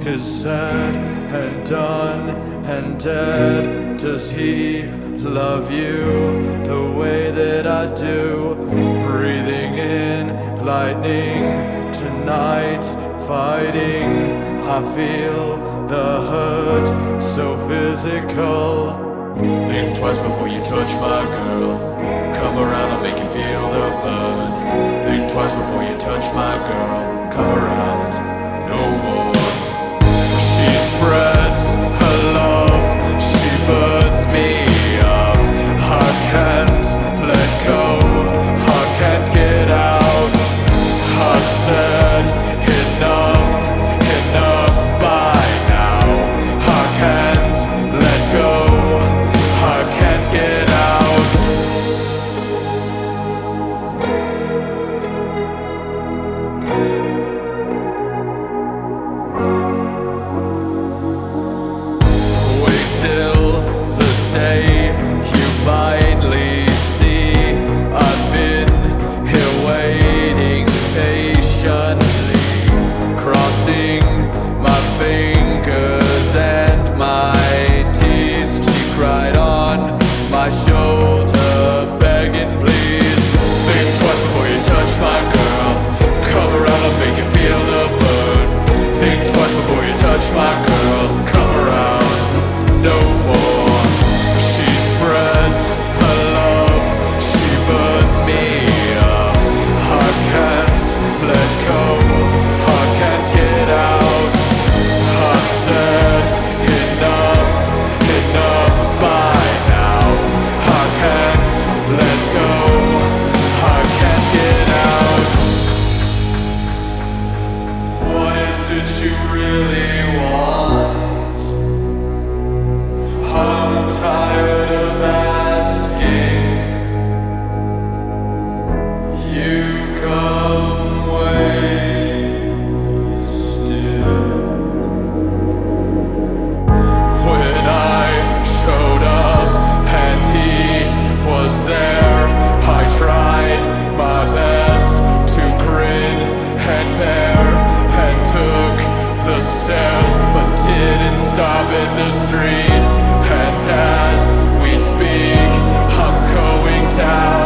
is said and done and dead. Does he love you the way that I do? Breathing in lightning, tonight's fighting. I feel the hurt so physical. Think twice before you touch my girl. Come around, I'll make you feel the burn. Think twice before you touch my girl. Come around, no more. She spreads her love, she burns me up. I can't let go, I can't get out. I said enough, enough by now. I can't let go, I can't get out. Wait till the day you finally see I've been here waiting patiently, crossing my fingers and my teeth. She cried on my shoulder, begging please. Think twice before you touch my girl. Come around, I'll make you feel the burn. Think twice before you touch my girl. Come around, no more. She spreads her love, she burns me up. I can't let go, I can't get out. I said enough, enough by now. I can't let go, I can't get out. What is it you really want? I'm tired of asking. You come wasted. When I showed up and he was there, I tried my best to grin and bear, and took the stairs but didn't stop at the street. And as we speak, I'm going down.